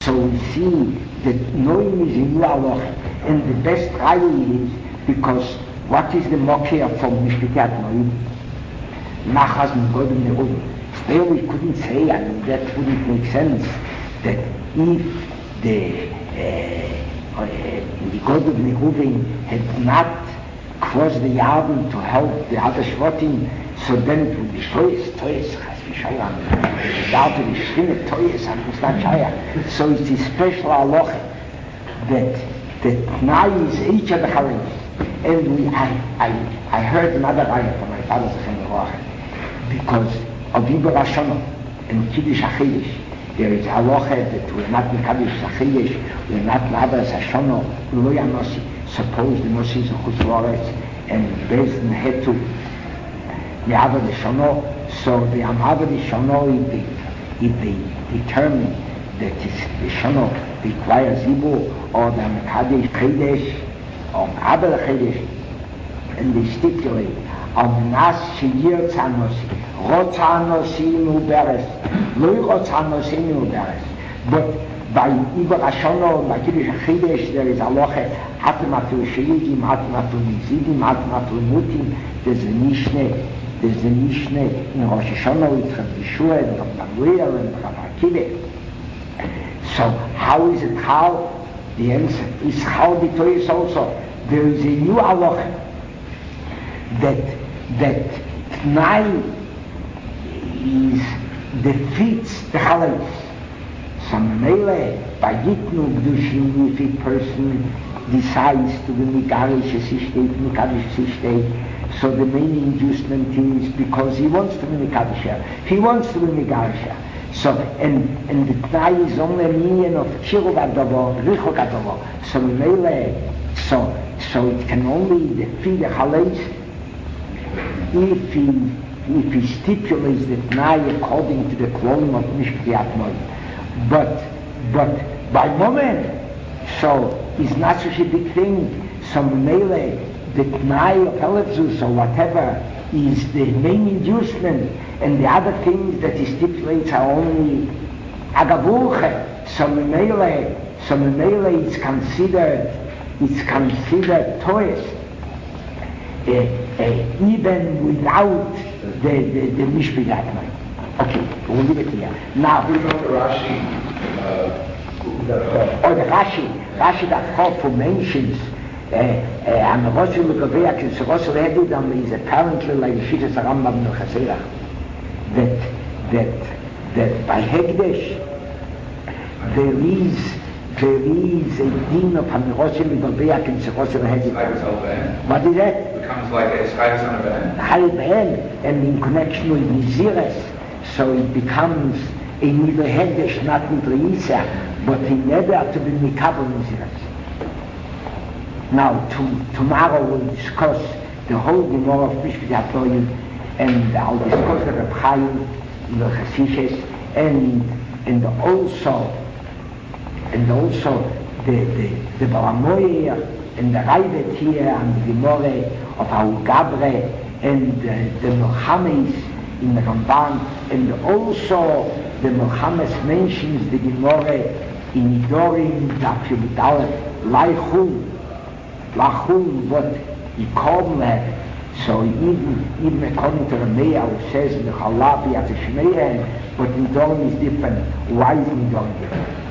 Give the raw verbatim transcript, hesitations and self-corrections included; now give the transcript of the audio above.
So we see that Noim is in Nualoch, and the best raya is because what is the Mokia from Mishpikat Noim? Nachas Mugodim Neruvim. Still we couldn't say, I mean that wouldn't make sense, that if the uh, uh, the God of Neruvim had not crossed the Yarden to help the other Shvatim, so then it would be Toys, Toys, Chas without the Shchine Toys, and it's not Shaya. So it's a special halacha that that Tnai is each of the Chalalis. And we, I, I, I heard another raya from my father's Chalalis because of Iber Hashanah and Kiddush HaChidish. There is halacha that we're not Mekadosh HaChidish, we're not Labas Hashanah, Lo Yanosi. Suppose the Nosi is a Chutz La'aretz and Bezdin had to Me'avad Hashanah, so the Amavad Hashanah, if they, if they determine that the Hashanah requires Ibu or the Mekadosh Chidish or Me'avad Chidish, and they stipulate Am Nas Sheyir Tzanosi, Rotz Hanosi Muberes, Lo Rotz Hanosi Muberes. But by Iber Hashanah, by Kiddush HaChidesh, there is halacha Hatamatul Sheyidim, Hatamatul Nizidim, Hatamatul Mutim. There's a Mishneh, there's a Mishneh in Rosh Hashanah with Rav Yeshua and Rav Manuel and Rav Akide. So how is it how? The answer is how the Torah is also. There is a new halacha that that Tnai is defeats the Chalalis. Some mele by Yitnu Gdushim, if a person decides to be Megarish as he state, Megarish as he state, so the main inducement is because he wants to be Megarish. He wants to be Megarish. So, and, and the Tnai is only a meaning of Chiruv Adavo, Richok Adavo. So mele, so, so it can only defeat the Chalalis if he, if he stipulates the Tnai according to the Klolim of Mishpiyat Noim. But, but by moment, so it's not such a big thing. Some mele, the Tnai of Elefzus or whatever is the main inducement, and the other things that he stipulates are only Agavurche. Some mele, some mele is considered, it's considered toys, uh, uh, even without the the, the Mishpiyat. Okay, we'll leave it here. Now, what about the Rashi? Uh, or the Rashi, Rashi that Chofu mentions, and the Rosh Legavea, and the Rosh Legavea is apparently like the Shittas Rambam no Chasera, that that that by Hekdesh there is there is a din of Rosh Legavea and the Rosh Legavea. What is that? It becomes like a Chayes on a Ben. Chayes Ben, and in connection with Nizires. So it becomes a Nidre Hegdesh, not Nidre Yisa, but he never to be Mikabel Niziras. Now, to, tomorrow we'll discuss the whole Gemara of Mishpat HaToyim, and I'll discuss the Reb Chaim, the Chasishes, and and also and also the the the Balamoyer and the Raivet here and the Gemara of Augabre and uh, the Mohammed in the Ramban, and also the Muhammad mentions the Gemara in Nidorim, Daf Yudalef, Laichum, Lachum, what he called that. So even even according to the Meir, who says in the Chalabi at the Shmeiren, but Nidorim is different. Why is Nidorim different?